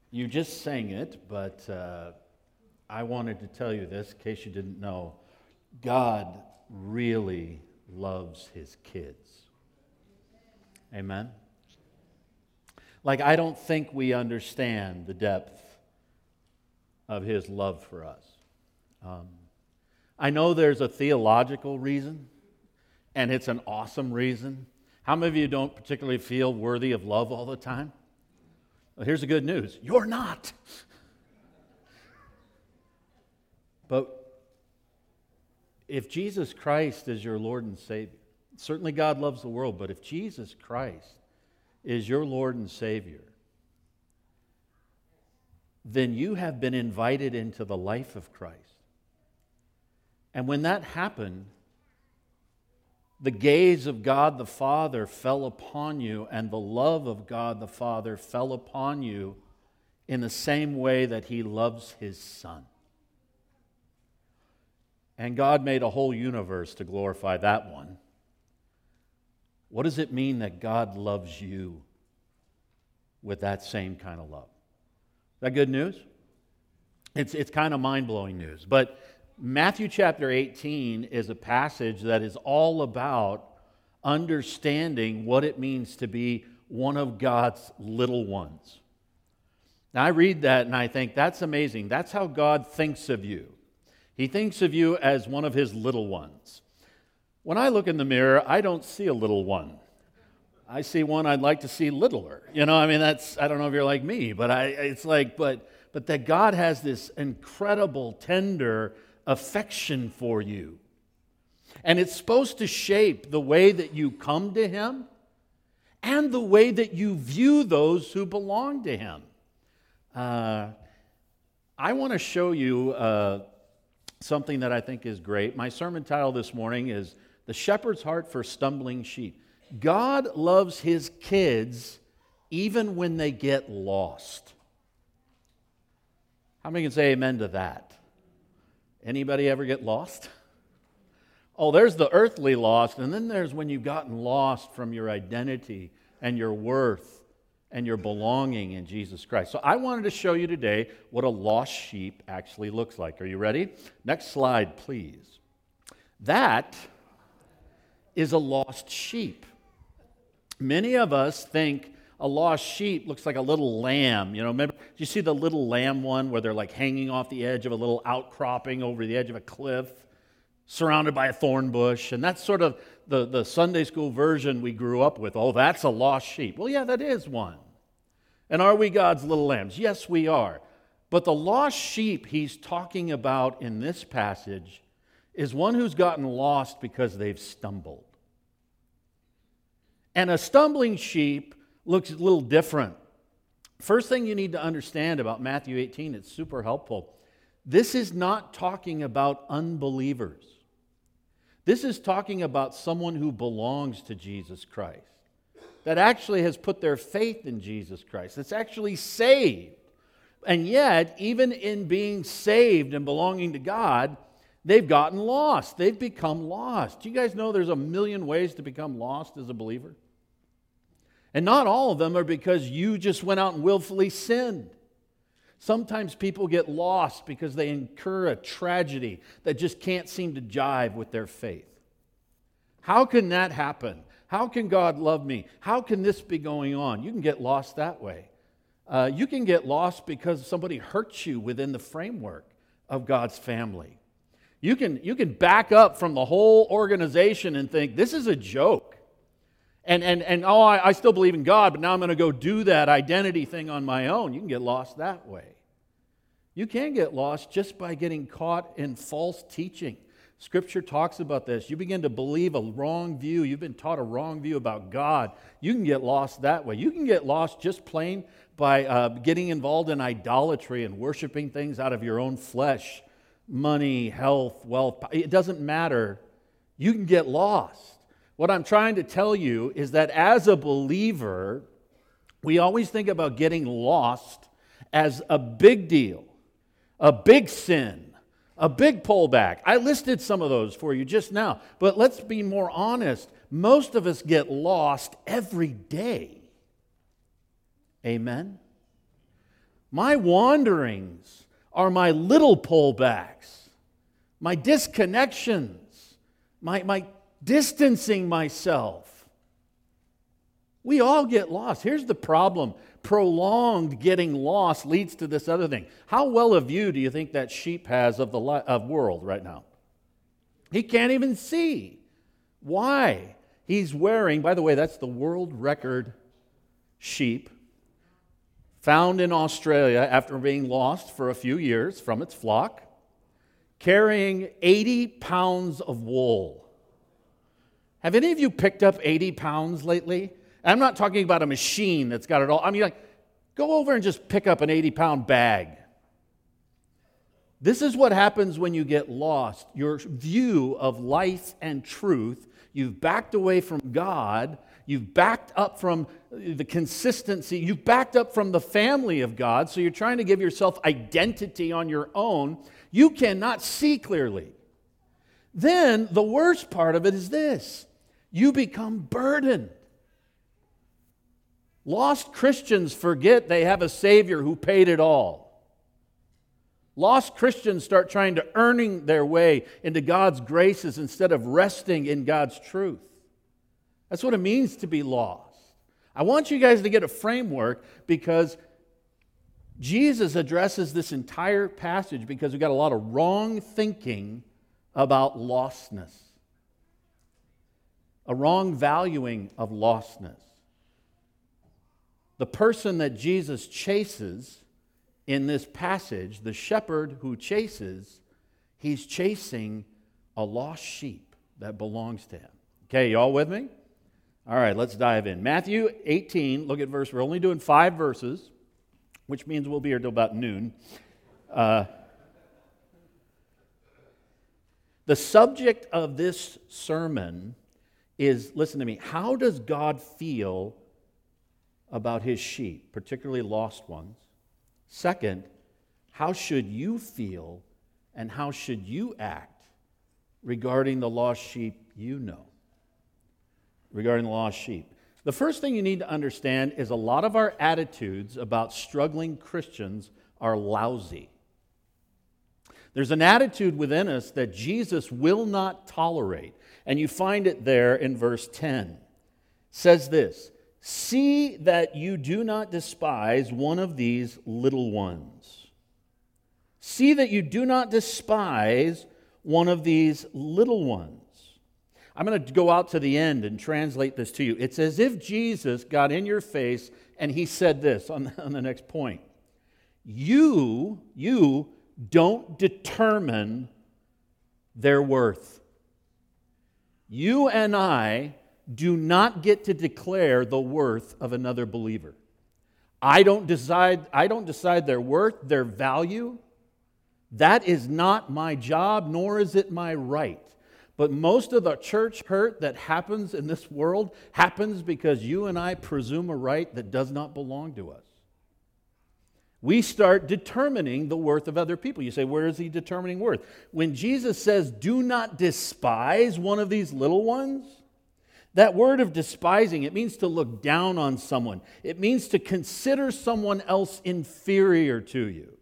You just sang it, but I wanted to tell you this in case you didn't know. God really loves his kids. Amen? Like, I don't think we understand the depth of his love for us. I know there's a theological reason, and it's an awesome reason. How many of you don't particularly feel worthy of love all the time? Well, here's the good news. You're not. But if Jesus Christ is your Lord and Savior, certainly God loves the world, but if Jesus Christ is your Lord and Savior, then you have been invited into the life of Christ. And when that happened, the gaze of God the Father fell upon you, and the love of God the Father fell upon you in the same way that he loves his Son. And God made a whole universe to glorify that one. What does it mean that God loves you with that same kind of love? Is that good news? It's kind of mind-blowing news. But Matthew chapter 18 is a passage that is all about understanding what it means to be one of God's little ones. Now I read that and I think, that's amazing. That's how God thinks of you. He thinks of you as one of his little ones. When I look in the mirror, I don't see a little one. I see one I'd like to see littler. I don't know if you're like me, but but that God has this incredible, tender affection for you. And it's supposed to shape the way that you come to him and the way that you view those who belong to him. I want to show you something that I think is great. My sermon title this morning is The Shepherd's Heart for Stumbling Sheep. God loves his kids even when they get lost. How many can say amen to that? Anybody ever get lost? Oh, there's the earthly lost, and then there's when you've gotten lost from your identity and your worth and your belonging in Jesus Christ. So I wanted to show you today what a lost sheep actually looks like. Are you ready? Next slide, please. That is a lost sheep. Many of us think a lost sheep looks like a little lamb. Remember, do you see the little lamb one where they're like hanging off the edge of a little outcropping over the edge of a cliff, surrounded by a thorn bush? And that's sort of the Sunday school version we grew up with. Oh, that's a lost sheep. Well, yeah, that is one. And are we God's little lambs? Yes, we are. But the lost sheep he's talking about in this passage is one who's gotten lost because they've stumbled. And a stumbling sheep looks a little different. First thing you need to understand about Matthew 18, it's super helpful. This is not talking about unbelievers. This is talking about someone who belongs to Jesus Christ, that actually has put their faith in Jesus Christ, that's actually saved. And yet, even in being saved and belonging to God, they've gotten lost. They've become lost. Do you guys know there's a million ways to become lost as a believer? And not all of them are because you just went out and willfully sinned. Sometimes people get lost because they incur a tragedy that just can't seem to jive with their faith. How can that happen? How can God love me? How can this be going on? You can get lost that way. You can get lost because somebody hurts you within the framework of God's family. You can back up from the whole organization and think, this is a joke. I still believe in God, but now I'm going to go do that identity thing on my own. You can get lost that way. You can get lost just by getting caught in false teaching. Scripture talks about this. You begin to believe a wrong view. You've been taught a wrong view about God. You can get lost that way. You can get lost just plain by getting involved in idolatry and worshiping things out of your own flesh. Money, health, wealth. It doesn't matter. You can get lost. What I'm trying to tell you is that as a believer, we always think about getting lost as a big deal, a big sin, a big pullback. I listed some of those for you just now, but let's be more honest. Most of us get lost every day. Amen? My wanderings are my little pullbacks, my disconnections, my distancing myself. We all get lost. Here's the problem. Prolonged getting lost leads to this other thing. How well a view do you think that sheep has of the world right now? He can't even see. Why? He's wearing, by the way, that's the world record sheep found in Australia after being lost for a few years from its flock, carrying 80 pounds of wool. Have any of you picked up 80 pounds lately? I'm not talking about a machine that's got it all. I mean, like, go over and just pick up an 80-pound bag. This is what happens when you get lost. Your view of life and truth, you've backed away from God, you've backed up from the consistency, you've backed up from the family of God, so you're trying to give yourself identity on your own. You cannot see clearly. Then the worst part of it is this: you become burdened. Lost Christians forget they have a Savior who paid it all. Lost Christians start trying to earning their way into God's graces instead of resting in God's truth. That's what it means to be lost. I want you guys to get a framework because Jesus addresses this entire passage because we've got a lot of wrong thinking about lostness, a wrong valuing of lostness. The person that Jesus chases in this passage, the shepherd who chases, he's chasing a lost sheep that belongs to him. Okay, you all with me? All right, let's dive in. Matthew 18, look at verse. We're only doing 5 verses, which means we'll be here till about noon. The subject of this sermon is, listen to me, how does God feel about his sheep, particularly lost ones? Second, how should you feel and how should you act regarding the lost sheep you know? Regarding the lost sheep. The first thing you need to understand is a lot of our attitudes about struggling Christians are lousy. There's an attitude within us that Jesus will not tolerate, and you find it there in verse 10. It says this: "See that you do not despise one of these little ones." See that you do not despise one of these little ones. I'm going to go out to the end and translate this to you. It's as if Jesus got in your face and he said this on the next point. You don't determine their worth. You and I do not get to declare the worth of another believer. I don't decide their worth, their value. That is not my job, nor is it my right. But most of the church hurt that happens in this world happens because you and I presume a right that does not belong to us. We start determining the worth of other people. You say, where is he determining worth? When Jesus says, do not despise one of these little ones, that word of despising, it means to look down on someone. It means to consider someone else inferior to you.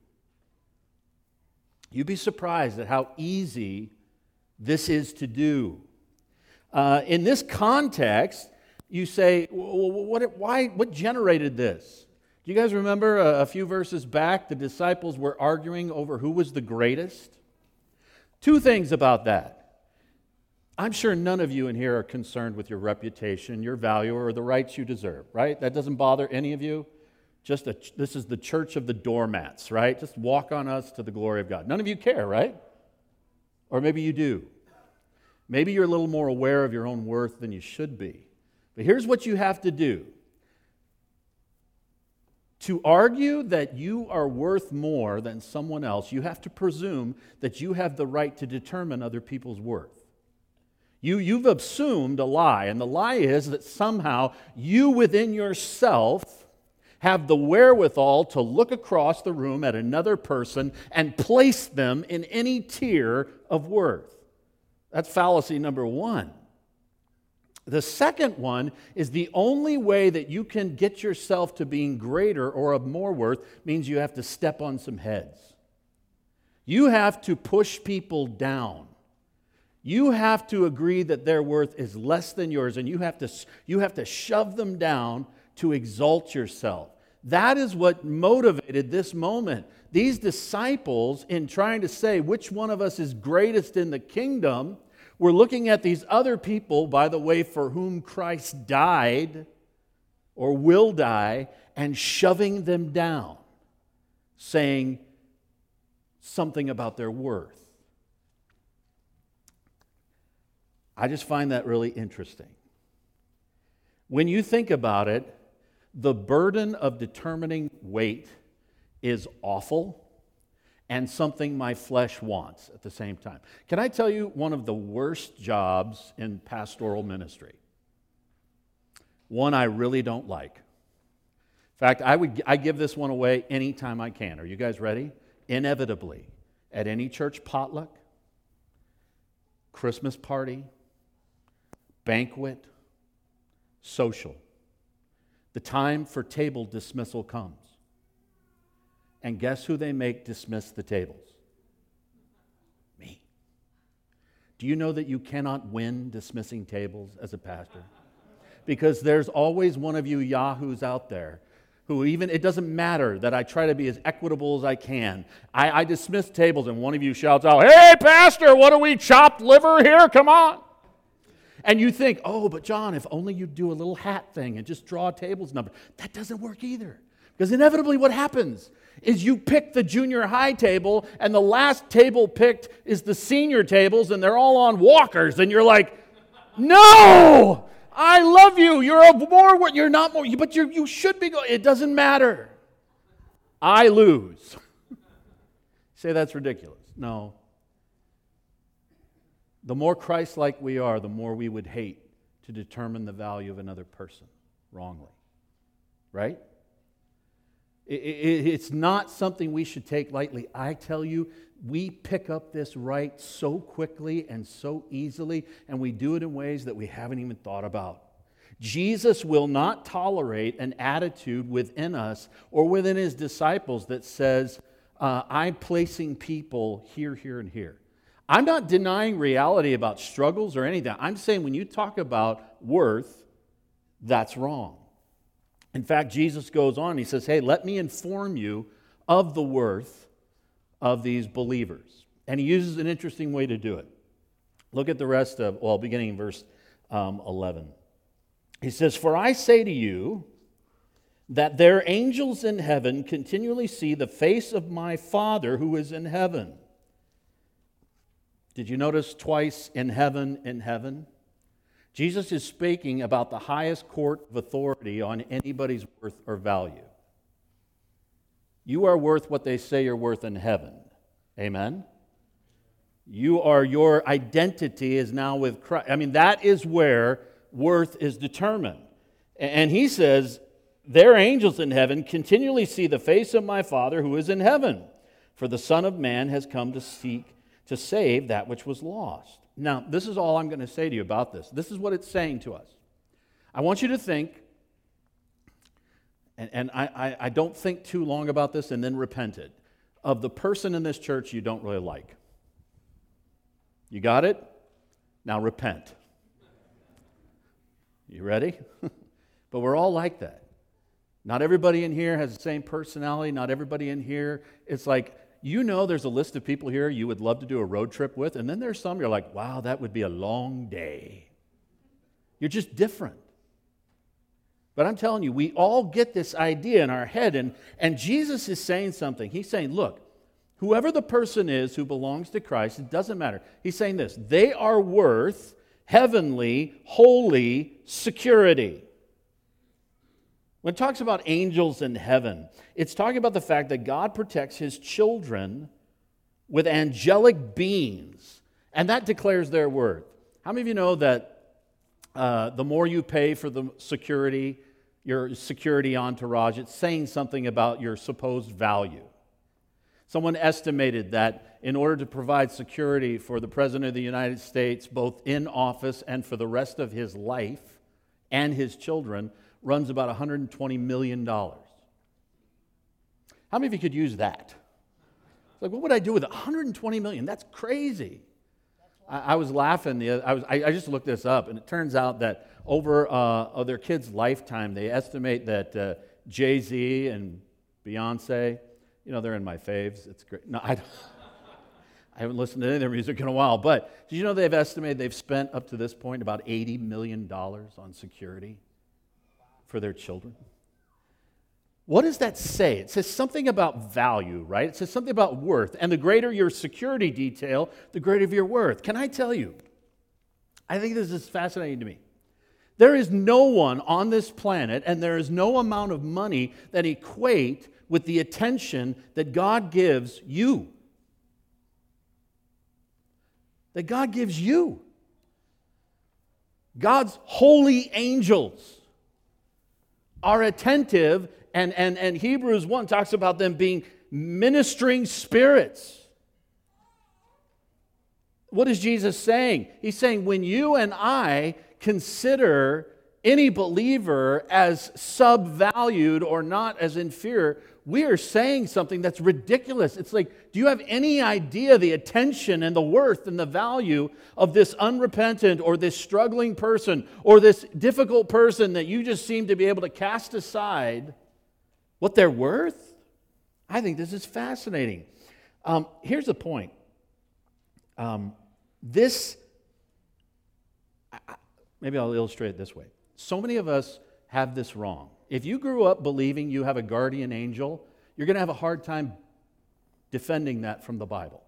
You'd be surprised at how easy this is to do. In this context, you say, what generated this? Do you guys remember a few verses back, the disciples were arguing over who was the greatest? 2 things about that. I'm sure none of you in here are concerned with your reputation, your value, or the rights you deserve, right? That doesn't bother any of you? This is the church of the doormats, right? Just walk on us to the glory of God. None of you care, right? Or maybe you do. Maybe you're a little more aware of your own worth than you should be. But here's what you have to do. To argue that you are worth more than someone else, you have to presume that you have the right to determine other people's worth. You've assumed a lie, and the lie is that somehow you within yourself have the wherewithal to look across the room at another person and place them in any tier of worth. That's fallacy number 1. The second one is the only way that you can get yourself to being greater or of more worth means you have to step on some heads. You have to push people down. You have to agree that their worth is less than yours, and you have to shove them down to exalt yourself. That is what motivated this moment. These disciples, in trying to say which one of us is greatest in the kingdom, we're looking at these other people, by the way, for whom Christ died or will die, and shoving them down, saying something about their worth. I just find that really interesting. When you think about it, the burden of determining weight is awful and something my flesh wants at the same time. Can I tell you one of the worst jobs in pastoral ministry? One I really don't like. In fact, I give this one away anytime I can. Are you guys ready? Inevitably, at any church potluck, Christmas party, banquet, social, the time for table dismissal comes. And guess who they make dismiss the tables? Me. Do you know that you cannot win dismissing tables as a pastor? Because there's always one of you yahoos out there who it doesn't matter that I try to be as equitable as I can. I dismiss tables and one of you shouts out, "Hey, pastor, what are we, chopped liver here? Come on." And you think, "Oh, but John, if only you do a little hat thing and just draw a table's number." That doesn't work either. Because inevitably what happens is you pick the junior high table, and the last table picked is the senior tables, and they're all on walkers, and you're like, "No! I love you. You're not more, but you should be going." It doesn't matter. I lose. Say that's ridiculous. No. The more Christ-like we are, the more we would hate to determine the value of another person wrongly. Right? It's not something we should take lightly. I tell you, we pick up this right so quickly and so easily, and we do it in ways that we haven't even thought about. Jesus will not tolerate an attitude within us or within his disciples that says, I'm placing people here, here, and here. I'm not denying reality about struggles or anything. I'm saying when you talk about worth, that's wrong. In fact, Jesus goes on, he says, "Hey, let me inform you of the worth of these believers." And he uses an interesting way to do it. Look at the rest of, beginning in verse 11. He says, "For I say to you that their angels in heaven continually see the face of my Father who is in heaven." Did you notice twice in heaven, in heaven? Jesus is speaking about the highest court of authority on anybody's worth or value. You are worth what they say you're worth in heaven. Amen? Your identity is now with Christ. That is where worth is determined. And he says, their angels in heaven continually see the face of my Father who is in heaven. For the Son of Man has come to seek to save that which was lost. Now, this is all I'm going to say to you about this. This is what it's saying to us. I want you to think, and I don't think too long about this and then repent it, of the person in this church you don't really like. You got it? Now repent. You ready? But we're all like that. Not everybody in here has the same personality. Not everybody in here, it's like, there's a list of people here you would love to do a road trip with, and then there's some you're like, wow, that would be a long day. You're just different. But I'm telling you, we all get this idea in our head, and Jesus is saying something. He's saying, look, whoever the person is who belongs to Christ, it doesn't matter. He's saying this, they are worth heavenly, holy security. When it talks about angels in heaven, it's talking about the fact that God protects his children with angelic beings, and that declares their worth. How many of you know that the more you pay for the security, your security entourage, it's saying something about your supposed value? Someone estimated that in order to provide security for the President of the United States, both in office and for the rest of his life and his children, runs about $120 million. How many of you could use that? Like, what would I do with $120 million? That's crazy. I was laughing. I just looked this up, and it turns out that over their kids' lifetime, they estimate that Jay-Z and Beyonce, they're in my faves. It's great. No, I haven't listened to any of their music in a while, but did you know they've estimated they've spent up to this point about $80 million on security for their children? What does that say? It says something about value, right? It says something about worth. And the greater your security detail, the greater your worth. Can I tell you, I think this is fascinating to me. There is no one on this planet, and there is no amount of money that equate with the attention that God gives you. That God gives you. God's holy angels are attentive, and Hebrews 1 talks about them being ministering spirits. What is Jesus saying? He's saying when you and I consider any believer as subvalued or not as inferior, we are saying something that's ridiculous. It's like, do you have any idea the attention and the worth and the value of this unrepentant or this struggling person or this difficult person that you just seem to be able to cast aside, what they're worth? I think this is fascinating. Here's the point. Maybe I'll illustrate it this way. So many of us have this wrong. If you grew up believing you have a guardian angel, you're going to have a hard time defending that from the Bible.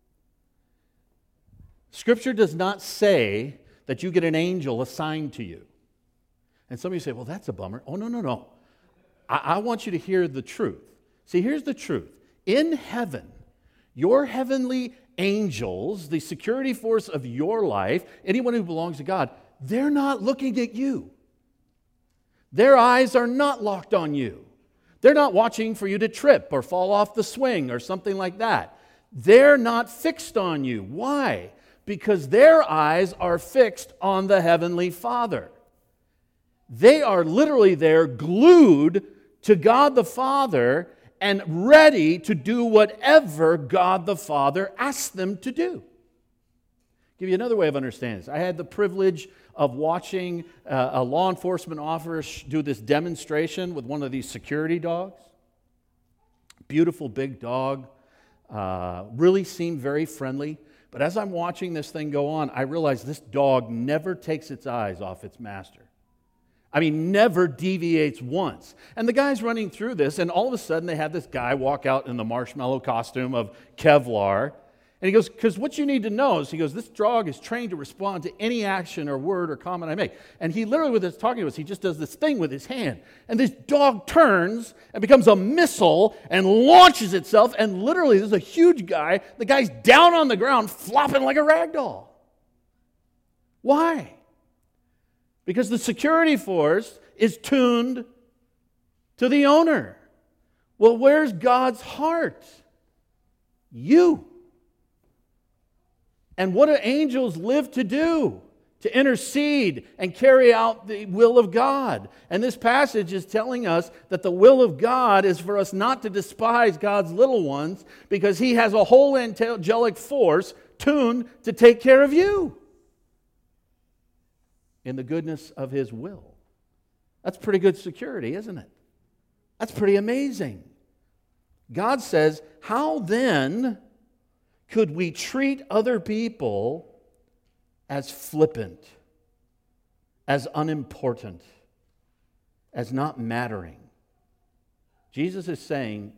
Scripture does not say that you get an angel assigned to you. And some of you say, well, that's a bummer. Oh, no. I want you to hear the truth. See, here's the truth. In heaven, your heavenly angels, the security force of your life, anyone who belongs to God, they're not looking at you. Their eyes are not locked on you. They're not watching for you to trip or fall off the swing or something like that. They're not fixed on you. Why? Because their eyes are fixed on the Heavenly Father. They are literally there, glued to God the Father and ready to do whatever God the Father asks them to do. Give you another way of understanding this. I had the privilege of watching a law enforcement officer do this demonstration with one of these security dogs. Beautiful big dog. Really seemed very friendly. But as I'm watching this thing go on, I realize this dog never takes its eyes off its master. I mean, never deviates once. And the guy's running through this, and all of a sudden they have this guy walk out in the marshmallow costume of Kevlar. And he goes, because what you need to know is, he goes, this dog is trained to respond to any action or word or comment I make. And he literally, with his talking to us, he just does this thing with his hand. And this dog turns and becomes a missile and launches itself. And literally, there's a huge guy. The guy's down on the ground, flopping like a rag doll. Why? Because the security force is tuned to the owner. Well, where's God's heart? You. And what do angels live to do? To intercede and carry out the will of God. And this passage is telling us that the will of God is for us not to despise God's little ones, because He has a whole angelic force tuned to take care of you in the goodness of His will. That's pretty good security, isn't it? That's pretty amazing. God says, how then could we treat other people as flippant, as unimportant, as not mattering? Jesus is saying,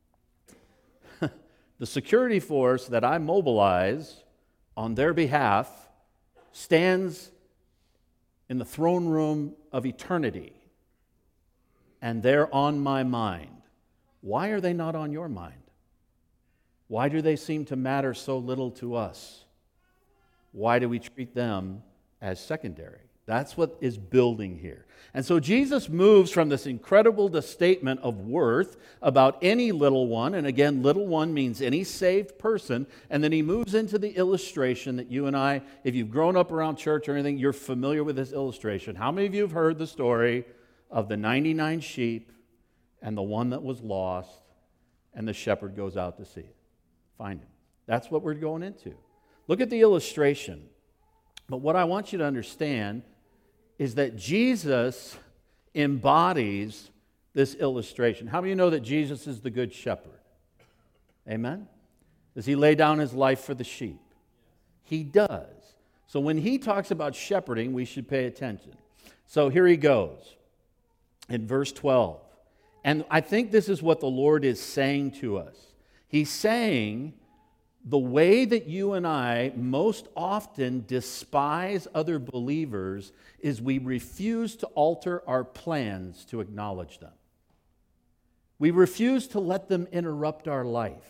the security force that I mobilize on their behalf stands in the throne room of eternity, and they're on my mind. Why are they not on your mind? Why do they seem to matter so little to us? Why do we treat them as secondary? That's what is building here. And so Jesus moves from this incredible statement of worth about any little one, and again, little one means any saved person, and then he moves into the illustration that you and I, if you've grown up around church or anything, you're familiar with this illustration. How many of you have heard the story of the 99 sheep and the one that was lost, and the shepherd goes out to see it, find him? That's what we're going into. Look at the illustration. But what I want you to understand is that Jesus embodies this illustration. How many of you know that Jesus is the good shepherd? Amen? Does he lay down his life for the sheep? He does. So when he talks about shepherding, we should pay attention. So here he goes in verse 12. And I think this is what the Lord is saying to us. He's saying, the way that you and I most often despise other believers is we refuse to alter our plans to acknowledge them. We refuse to let them interrupt our life.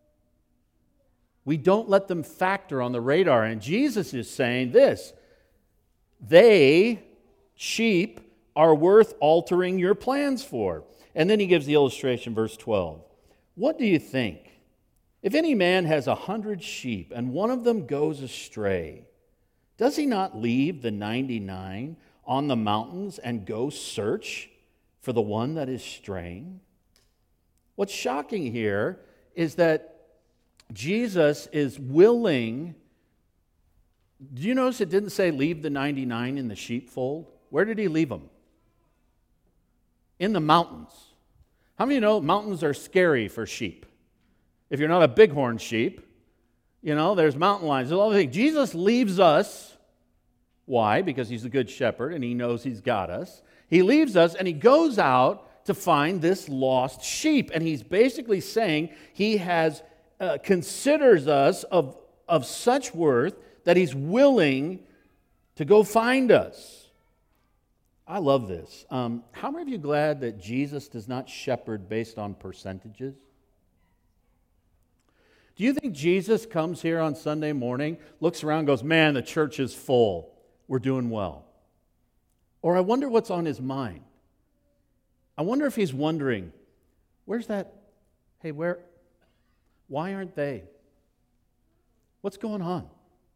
We don't let them factor on the radar. And Jesus is saying this: they, sheep, are worth altering your plans for. And then he gives the illustration, verse 12. What do you think? If any man has 100 sheep and one of them goes astray, does he not leave the 99 on the mountains and go search for the one that is straying? What's shocking here is that Jesus is willing. Do you notice it didn't say leave the 99 in the sheepfold? Where did he leave them? In the mountains. How many of you know mountains are scary for sheep? If you're not a bighorn sheep, there's mountain lions, there's all the things. Jesus leaves us. Why? Because he's the good shepherd and he knows he's got us. He leaves us and he goes out to find this lost sheep. And he's basically saying he considers us of such worth that he's willing to go find us. I love this. How many of you glad that Jesus does not shepherd based on percentages? Do you think Jesus comes here on Sunday morning, looks around and goes, man, the church is full. We're doing well. Or I wonder what's on his mind. I wonder if he's wondering, where's that? Hey, why aren't they? What's going on?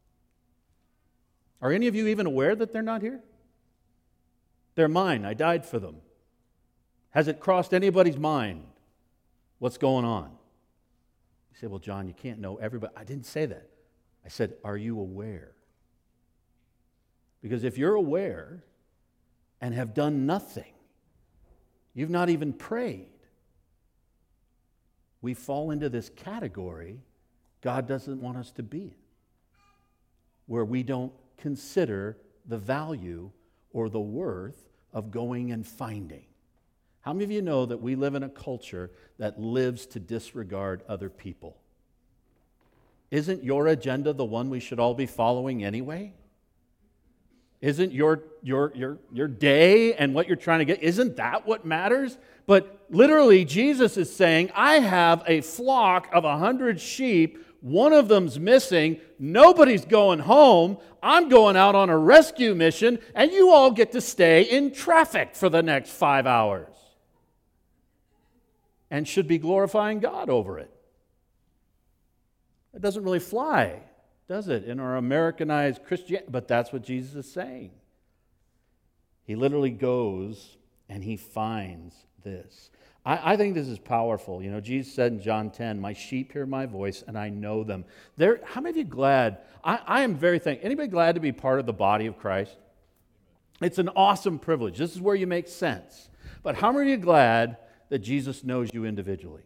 Are any of you even aware that they're not here? They're mine. I died for them. Has it crossed anybody's mind what's going on? You say, well, John, you can't know everybody. I didn't say that. I said, are you aware? Because if you're aware and have done nothing, you've not even prayed, we fall into this category God doesn't want us to be in, where we don't consider the value or the worth of going and finding. How many of you know that we live in a culture that lives to disregard other people? Isn't your agenda the one we should all be following anyway? Isn't your day and what you're trying to get, isn't that what matters? But literally, Jesus is saying, I have a flock of 100 sheep. One of them's missing. Nobody's going home. I'm going out on a rescue mission, and you all get to stay in traffic for the next 5 hours. And should be glorifying God over it. It doesn't really fly, does it, in our Americanized Christianity? But that's what Jesus is saying. He literally goes and he finds this. I think this is powerful. Jesus said in John 10, my sheep hear my voice and I know them. How many of you glad? I am very thankful. Anybody glad to be part of the body of Christ? It's an awesome privilege. This is where you make sense. But how many of you glad that Jesus knows you individually?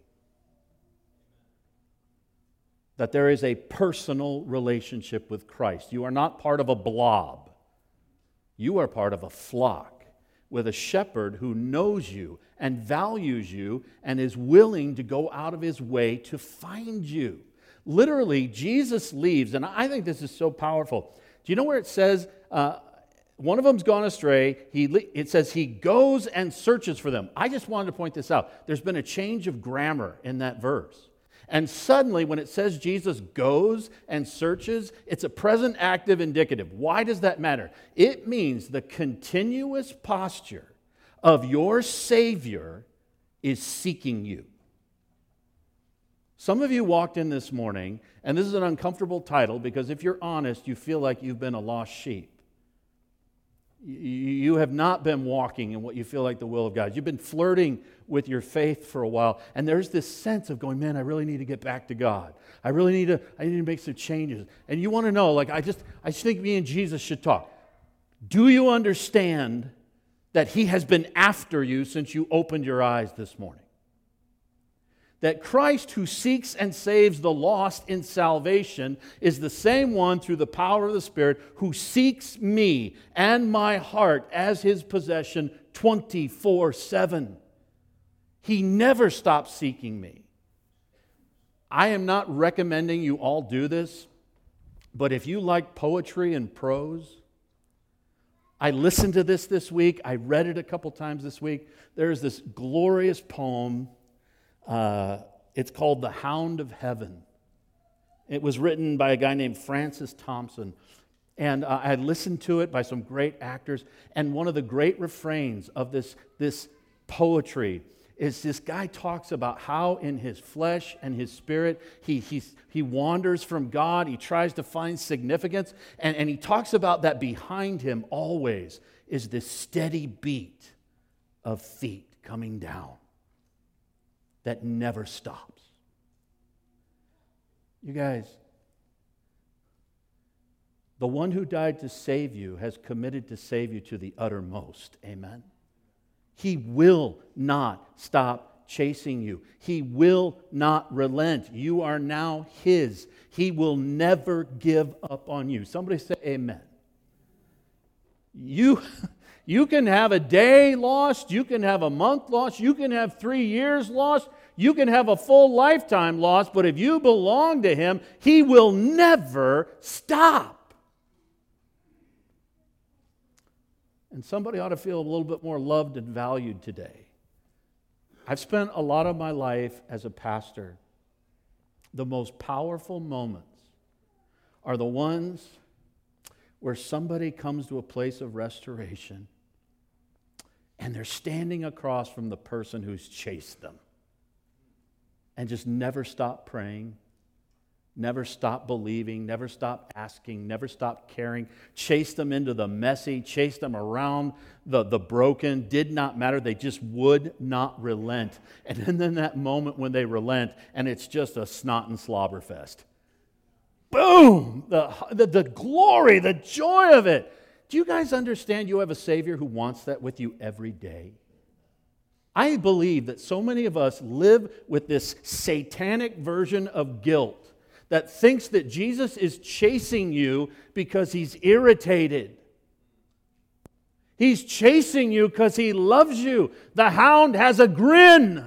That there is a personal relationship with Christ. You are not part of a blob. You are part of a flock with a shepherd who knows you and values you and is willing to go out of his way to find you. Literally, Jesus leaves, and I think this is so powerful. Do you know where it says, one of them's gone astray, it says he goes and searches for them. I just wanted to point this out. There's been a change of grammar in that verse. And suddenly, when it says Jesus goes and searches, it's a present active indicative. Why does that matter? It means the continuous posture of your Savior is seeking you. Some of you walked in this morning, and this is an uncomfortable title because if you're honest, you feel like you've been a lost sheep. You have not been walking in what you feel like the will of God. You've been flirting with your faith for a while, and there's this sense of going, man, I really need to get back to God. I need to make some changes. And you want to know, like, I just think me and Jesus should talk. Do you understand that He has been after you since you opened your eyes this morning? That Christ, who seeks and saves the lost in salvation, is the same one through the power of the Spirit who seeks me and my heart as His possession 24/7. He never stops seeking me. I am not recommending you all do this, but if you like poetry and prose, I listened to this week. I read it a couple times this week. There's this glorious poem. It's called The Hound of Heaven. It was written by a guy named Francis Thompson. And I listened to it by some great actors. And one of the great refrains of this poetry is this guy talks about how in his flesh and his spirit he wanders from God. He tries to find significance. And he talks about that behind him always is this steady beat of feet coming down that never stops. You guys, the one who died to save you has committed to save you to the uttermost. Amen? He will not stop chasing you. He will not relent. You are now His. He will never give up on you. Somebody say amen. You can have a day lost, you can have a month lost, you can have 3 years lost, you can have a full lifetime lost, but if you belong to Him, He will never stop. And somebody ought to feel a little bit more loved and valued today. I've spent a lot of my life as a pastor. The most powerful moments are the ones where somebody comes to a place of restoration and they're standing across from the person who's chased them and just never stop praying, never stop believing, never stop asking, never stop caring, chased them into the messy, chased them around the broken, did not matter. They just would not relent. And then that moment when they relent and it's just a snot and slobber fest. Boom! The glory, the joy of it. Do you guys understand you have a Savior who wants that with you every day? I believe that so many of us live with this satanic version of guilt that thinks that Jesus is chasing you because He's irritated. He's chasing you because He loves you. The hound has a grin.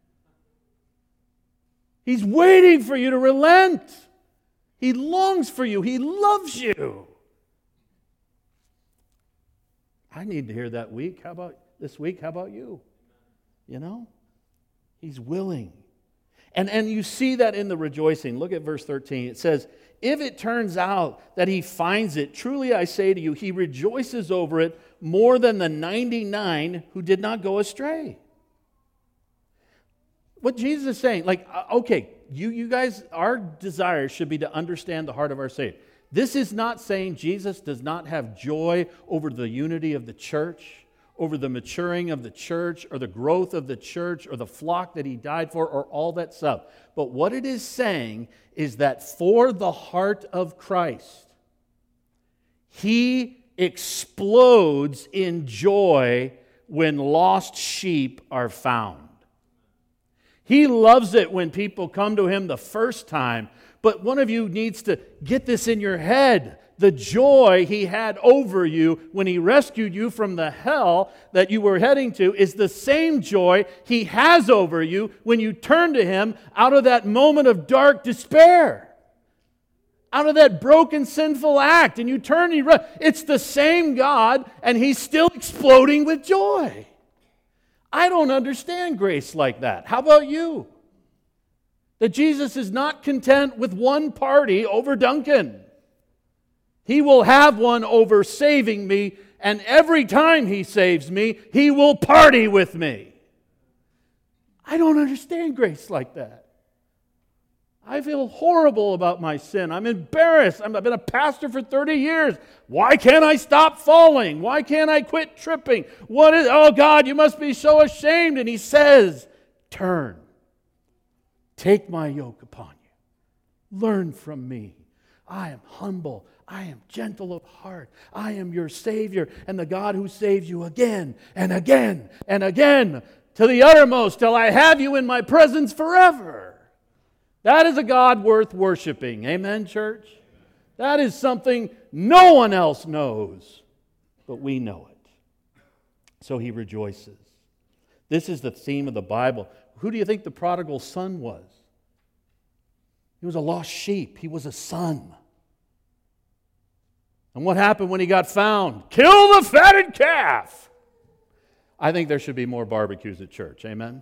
He's waiting for you to relent. He longs for you. He loves you. I need to hear that week. How about this week? How about you? You know? He's willing. And you see that in the rejoicing. Look at verse 13. It says, if it turns out that he finds it, truly I say to you, he rejoices over it more than the 99 who did not go astray. What Jesus is saying, like, okay, you guys, our desire should be to understand the heart of our Savior. This is not saying Jesus does not have joy over the unity of the church, over the maturing of the church, or the growth of the church, or the flock that He died for, or all that stuff. But what it is saying is that for the heart of Christ, He explodes in joy when lost sheep are found. He loves it when people come to Him the first time. But one of you needs to get this in your head. The joy He had over you when He rescued you from the hell that you were heading to is the same joy He has over you when you turn to Him out of that moment of dark despair. Out of that broken, sinful act. And you turn and it's the same God, and He's still exploding with joy. I don't understand grace like that. How about you? That Jesus is not content with one party over Duncan. He will have one over saving me, and every time He saves me, He will party with me. I don't understand grace like that. I feel horrible about my sin. I'm embarrassed. I've been a pastor for 30 years. Why can't I stop falling? Why can't I quit tripping? Oh God, you must be so ashamed. And He says, turn. Take my yoke upon you. Learn from me. I am humble. I am gentle of heart. I am your Savior and the God who saves you again and again and again to the uttermost till I have you in my presence forever. That is a God worth worshiping. Amen, church? That is something no one else knows, but we know it. So He rejoices. This is the theme of the Bible. Who do you think the prodigal son was? He was a lost sheep. He was a son. And what happened when he got found? Kill the fatted calf! I think there should be more barbecues at church. Amen?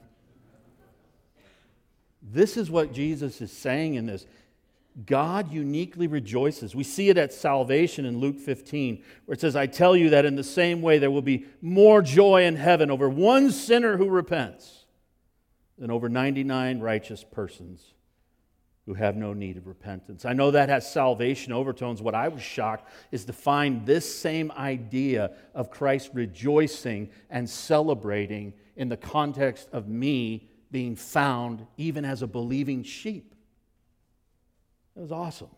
This is what Jesus is saying in this. God uniquely rejoices. We see it at salvation in Luke 15, where it says, I tell you that in the same way there will be more joy in heaven over one sinner who repents than over 99 righteous persons who have no need of repentance. I know that has salvation overtones. What I was shocked is to find this same idea of Christ rejoicing and celebrating in the context of me being found even as a believing sheep. It was awesome.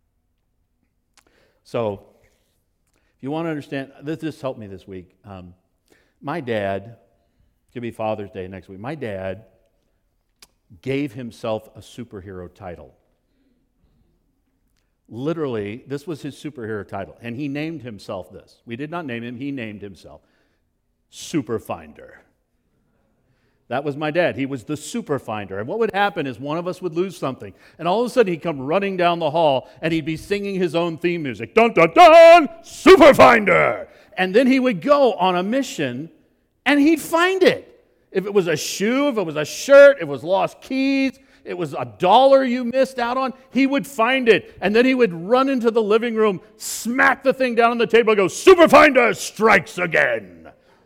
So, if you want to understand, this helped me this week. My dad, it's going to be Father's Day next week, my dad gave himself a superhero title. Literally, this was his superhero title, and he named himself this. We did not name him, he named himself Superfinder. That was my dad. He was the super finder. And what would happen is one of us would lose something. And all of a sudden he'd come running down the hall and he'd be singing his own theme music. Dun, dun, dun! Super finder! And then he would go on a mission and he'd find it. If it was a shoe, if it was a shirt, if it was lost keys, it was $1 you missed out on, he would find it. And then he would run into the living room, smack the thing down on the table and go, Super finder strikes again!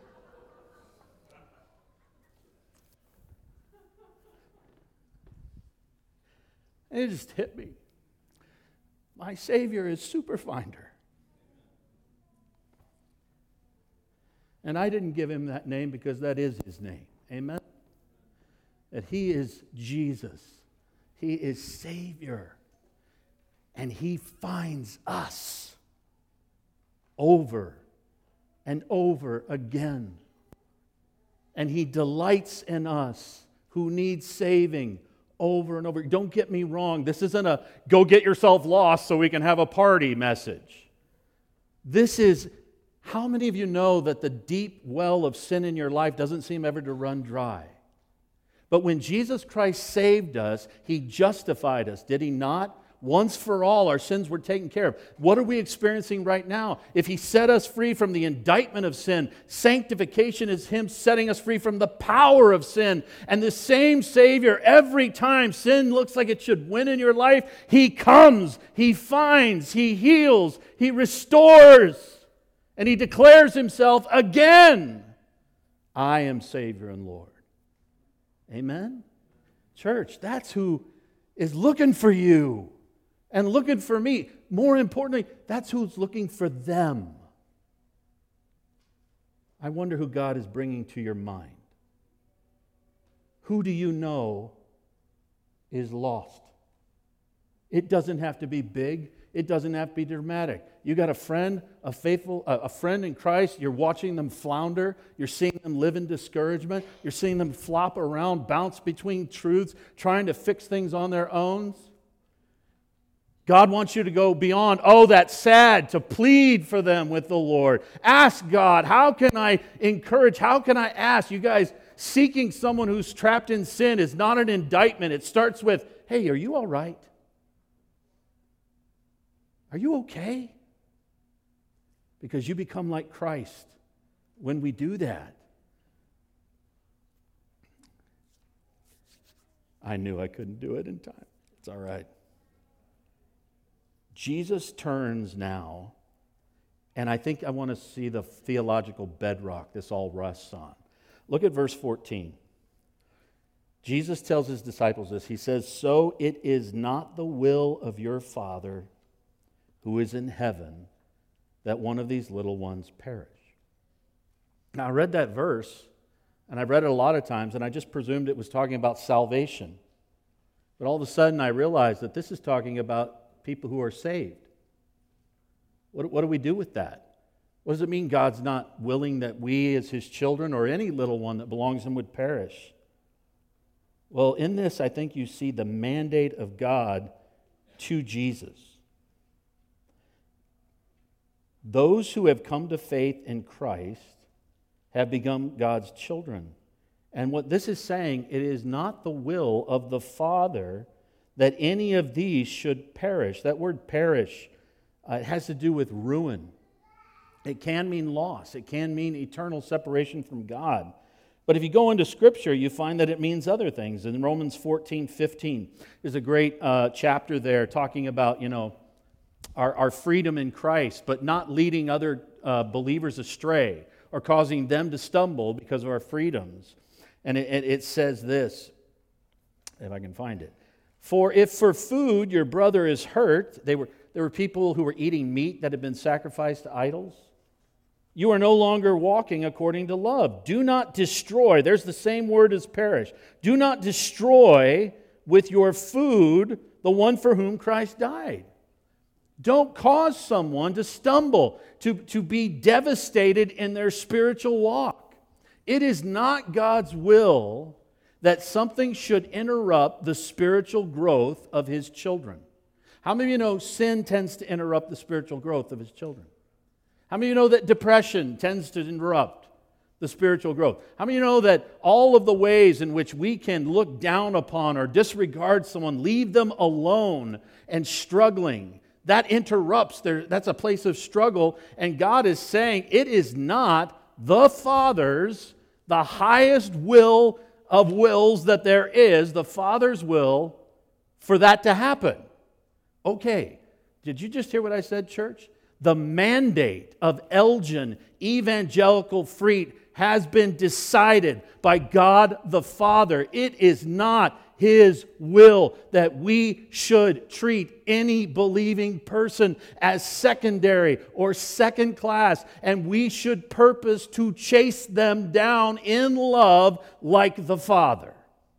And it just hit me. My Savior is Superfinder. And I didn't give Him that name because that is His name. Amen? That He is Jesus. He is Savior. And He finds us over and over again. And He delights in us who need saving over and over. Don't get me wrong. This isn't a go get yourself lost so we can have a party message. This is, how many of you know that the deep well of sin in your life doesn't seem ever to run dry? But when Jesus Christ saved us, He justified us, did He not? Once for all, our sins were taken care of. What are we experiencing right now? If He set us free from the indictment of sin, sanctification is Him setting us free from the power of sin. And the same Savior, every time sin looks like it should win in your life, He comes, He finds, He heals, He restores, and He declares Himself again, I am Savior and Lord. Amen? Church, that's who is looking for you. And looking for me. More importantly, that's who's looking for them. I wonder who God is bringing to your mind. Who do you know is lost? It doesn't have to be big. It doesn't have to be dramatic. You got a friend, a friend in Christ. You're watching them flounder. You're seeing them live in discouragement. You're seeing them flop around, bounce between truths, trying to fix things on their own. God wants you to go beyond, oh, that's sad, to plead for them with the Lord. Ask God, how can I encourage, how can I ask? You guys, seeking someone who's trapped in sin is not an indictment. It starts with, hey, are you all right? Are you okay? Because you become like Christ when we do that. I knew I couldn't do it in time. It's all right. Jesus turns now, and I think I want to see the theological bedrock this all rests on. Look at verse 14. Jesus tells his disciples this. He says, "So it is not the will of your Father who is in heaven that one of these little ones perish." Now, I read that verse, and I've read it a lot of times, and I just presumed it was talking about salvation. But all of a sudden, I realized that this is talking about people who are saved. What do we do with that? What does it mean God's not willing that we as his children or any little one that belongs to him would perish? Well, in this, I think you see the mandate of God to Jesus. Those who have come to faith in Christ have become God's children. And what this is saying, it is not the will of the Father that any of these should perish. That word perish, it has to do with ruin. It can mean loss. It can mean eternal separation from God. But if you go into Scripture, you find that it means other things. In Romans 14:15, there's a great chapter there talking about, our freedom in Christ, but not leading other believers astray or causing them to stumble because of our freedoms. And it says this, if I can find it. "For if for food your brother is hurt," there were people who were eating meat that had been sacrificed to idols. "You are no longer walking according to love. Do not destroy," there's the same word as perish. "Do not destroy with your food the one for whom Christ died." Don't cause someone to stumble, to be devastated in their spiritual walk. It is not God's will that something should interrupt the spiritual growth of his children. How many of you know sin tends to interrupt the spiritual growth of his children? How many of you know that depression tends to interrupt the spiritual growth? How many of you know that all of the ways in which we can look down upon or disregard someone, leave them alone and struggling, that interrupts that's a place of struggle. And God is saying it is not the Father's, the highest will of wills that there is, the Father's will for that to happen. Okay, did you just hear what I said, church? The mandate of Elgin Evangelical Free has been decided by God the Father. It is not his will that we should treat any believing person as secondary or second class, and we should purpose to chase them down in love like the Father.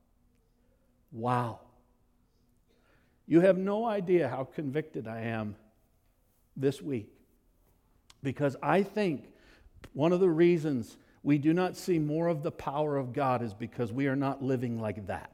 Wow. You have no idea how convicted I am this week, because I think one of the reasons we do not see more of the power of God is because we are not living like that.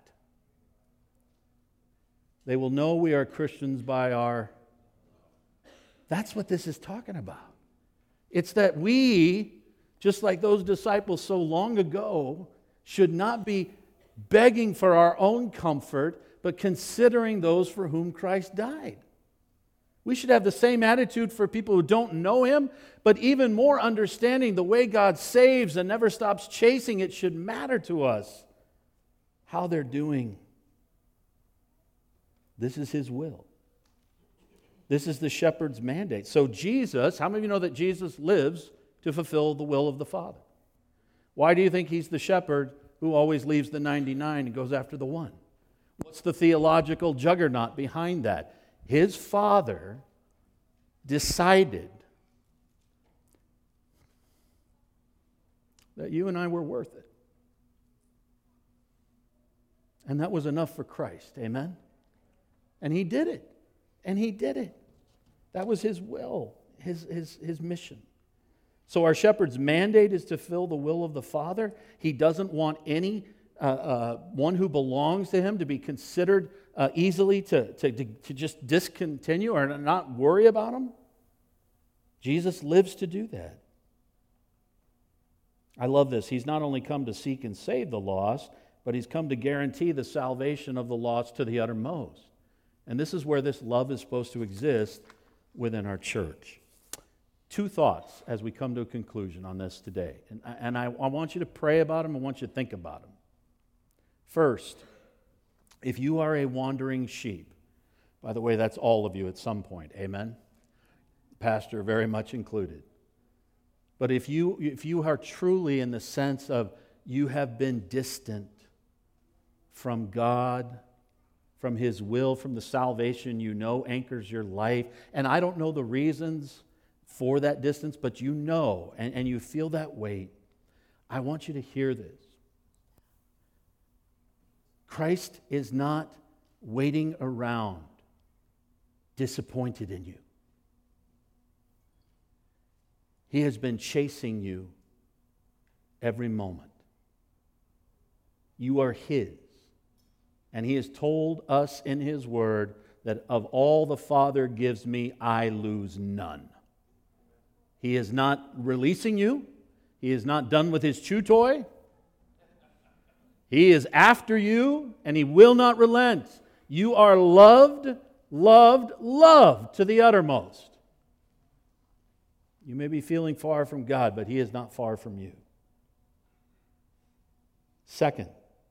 They will know we are Christians by our... That's what this is talking about. It's that we, just like those disciples so long ago, should not be begging for our own comfort, but considering those for whom Christ died. We should have the same attitude for people who don't know him, but even more understanding the way God saves and never stops chasing. It should matter to us how they're doing. This is his will. This is the shepherd's mandate. So Jesus, how many of you know that Jesus lives to fulfill the will of the Father? Why do you think he's the shepherd who always leaves the 99 and goes after the one? What's the theological juggernaut behind that? His Father decided that you and I were worth it. And that was enough for Christ. Amen? And he did it. And he did it. That was his will, his mission. So our shepherd's mandate is to fill the will of the Father. He doesn't want any one who belongs to him to be considered easily to just discontinue or not worry about him. Jesus lives to do that. I love this. He's not only come to seek and save the lost, but he's come to guarantee the salvation of the lost to the uttermost. And this is where this love is supposed to exist within our church. Two thoughts as we come to a conclusion on this today. And I want you to pray about them. I want you to think about them. First, If you are a wandering sheep, by the way, that's all of you at some point, amen? Pastor very much included. But if you are truly in the sense of you have been distant from God, from His will, from the salvation you know anchors your life, and I don't know the reasons for that distance, but you know, and you feel that weight, I want you to hear this. Christ is not waiting around disappointed in you. He has been chasing you every moment. You are His. And He has told us in His Word that of all the Father gives me, I lose none. He is not releasing you. He is not done with His chew toy. He is after you, and He will not relent. You are loved, loved, loved to the uttermost. You may be feeling far from God, but He is not far from you. Second,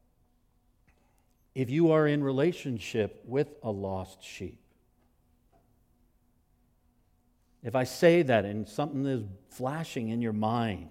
if you are in relationship with a lost sheep, if I say that and something is flashing in your mind,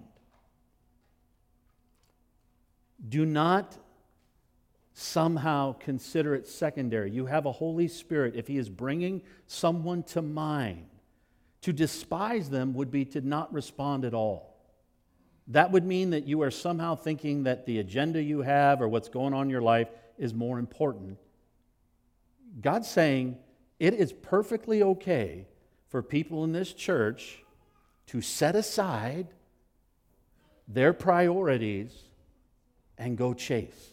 do not somehow consider it secondary. You have a Holy Spirit. If He is bringing someone to mind, to despise them would be to not respond at all. That would mean that you are somehow thinking that the agenda you have or what's going on in your life is more important. God's saying it is perfectly okay for people in this church to set aside their priorities and go chase.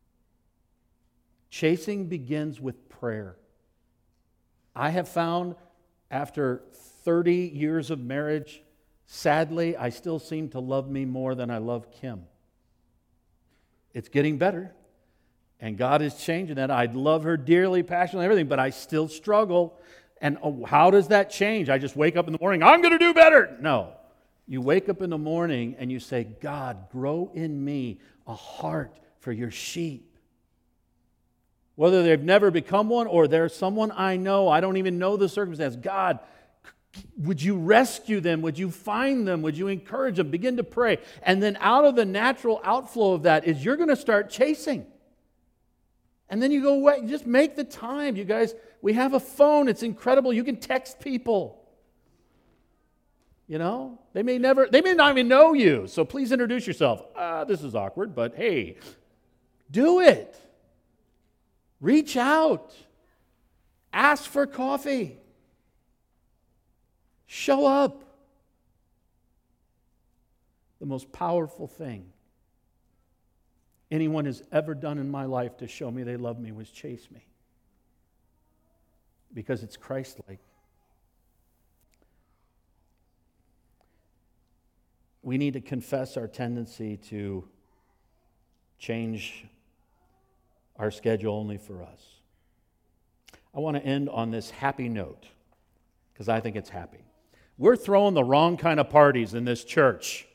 Chasing begins with prayer. I have found after 30 years of marriage, sadly, I still seem to love me more than I love Kim. It's getting better, and God is changing that. I love her dearly, passionately, everything, but I still struggle. And how does that change? I just wake up in the morning, I'm going to do better. No. You wake up in the morning and you say, God, grow in me a heart for your sheep. Whether they've never become one or they're someone I know, I don't even know the circumstance. God, would you rescue them? Would you find them? Would you encourage them? Begin to pray. And then out of the natural outflow of that is you're going to start chasing. And then you go, wait, just make the time. You guys, we have a phone. It's incredible. You can text people. You know, they may not even know you. So please introduce yourself. This is awkward, but hey, do it. Reach out. Ask for coffee. Show up. The most powerful thing anyone has ever done in my life to show me they love me was chase me. Because it's Christ-like. We need to confess our tendency to change our schedule only for us. I want to end on this happy note, because I think it's happy. We're throwing the wrong kind of parties in this church.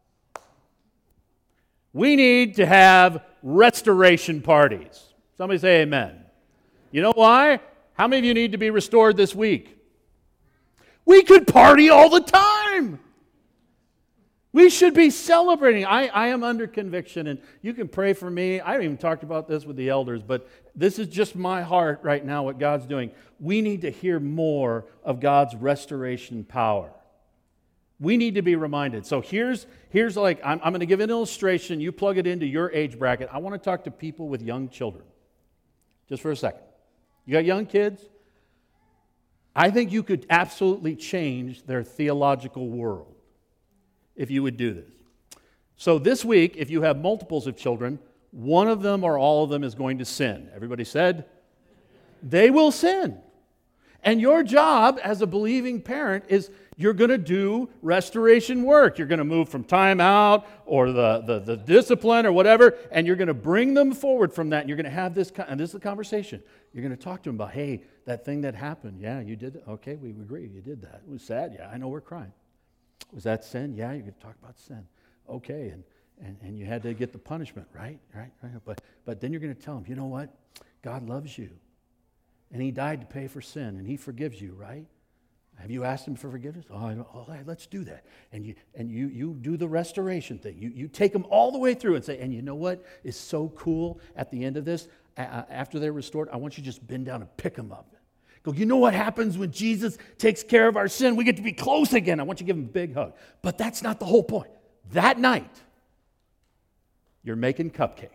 We need to have restoration parties. Somebody say amen. You know why? How many of you need to be restored this week? We could party all the time. We should be celebrating. I am under conviction, and you can pray for me. I haven't even talked about this with the elders, but this is just my heart right now, what God's doing. We need to hear more of God's restoration power. We need to be reminded. So here's like, I'm going to give an illustration. You plug it into your age bracket. I want to talk to people with young children. Just for a second. You got young kids? I think you could absolutely change their theological world if you would do this. So this week, if you have multiples of children, one of them or all of them is going to sin. Everybody said? They will sin. And your job as a believing parent is you're going to do restoration work. You're going to move from time out or the discipline or whatever, and you're going to bring them forward from that, and you're going to have this, and this is the conversation. You're going to talk to them about, hey, that thing that happened, yeah, you did it. Okay, we agree, you did that. It was sad, yeah, I know we're crying. Was that sin? Yeah, you're going to talk about sin. Okay, and you had to get the punishment, right? But then you're going to tell them, you know what? God loves you. And He died to pay for sin, and He forgives you, right? Have you asked Him for forgiveness? All right, let's do that. And you do the restoration thing. You take them all the way through and say, and you know what is so cool at the end of this? After they're restored, I want you to just bend down and pick them up. Go, you know what happens when Jesus takes care of our sin? We get to be close again. I want you to give Him a big hug. But that's not the whole point. That night, you're making cupcakes.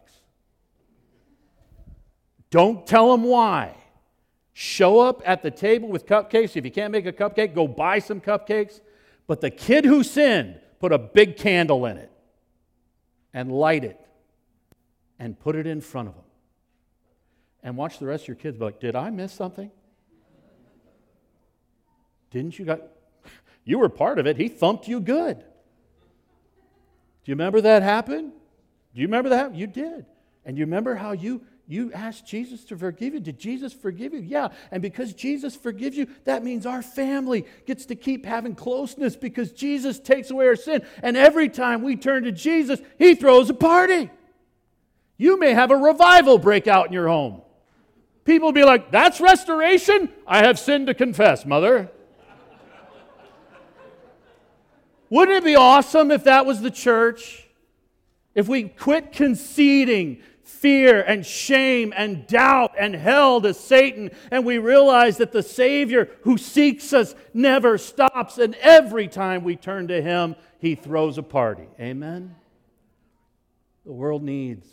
Don't tell them why. Show up at the table with cupcakes. If you can't make a cupcake, go buy some cupcakes. But the kid who sinned, put a big candle in it and light it and put it in front of them. And watch the rest of your kids be like, did I miss something? Didn't you you were part of it. He thumped you good. Do you remember that happened? Do you remember that? You did. And you remember how you asked Jesus to forgive you? Did Jesus forgive you? Yeah. And because Jesus forgives you, that means our family gets to keep having closeness because Jesus takes away our sin. And every time we turn to Jesus, He throws a party. You may have a revival break out in your home. People will be like, that's restoration? I have sin to confess, Mother. Wouldn't it be awesome if that was the church? If we quit conceding fear and shame and doubt and hell to Satan, and we realize that the Savior who seeks us never stops, and every time we turn to Him, He throws a party. Amen? The world needs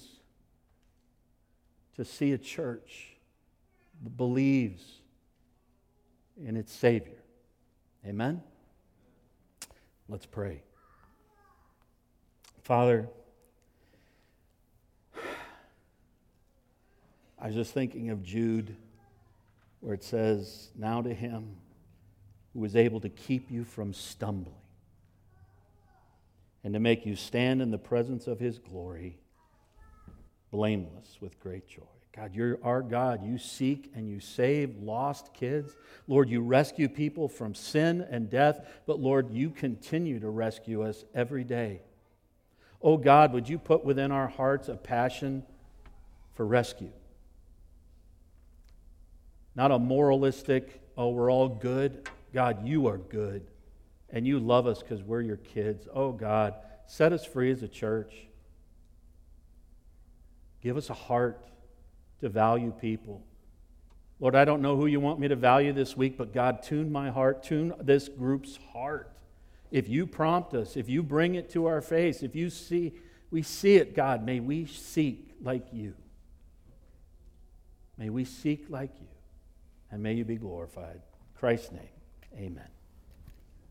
to see a church that believes in its Savior. Amen? Let's pray. Father, I was just thinking of Jude, where it says, now to Him who is able to keep you from stumbling and to make you stand in the presence of His glory, blameless with great joy. God, you're our God. You seek and you save lost kids. Lord, you rescue people from sin and death, but Lord, you continue to rescue us every day. Oh God, would you put within our hearts a passion for rescue? Not a moralistic, oh, we're all good. God, you are good, and you love us because we're your kids. Oh God, set us free as a church. Give us a heart to value people. Lord, I don't know who you want me to value this week, but God, tune my heart, tune this group's heart. If you prompt us, if you bring it to our face, if we see it, God, may we seek like you. May we seek like you, and may you be glorified. In Christ's name, amen.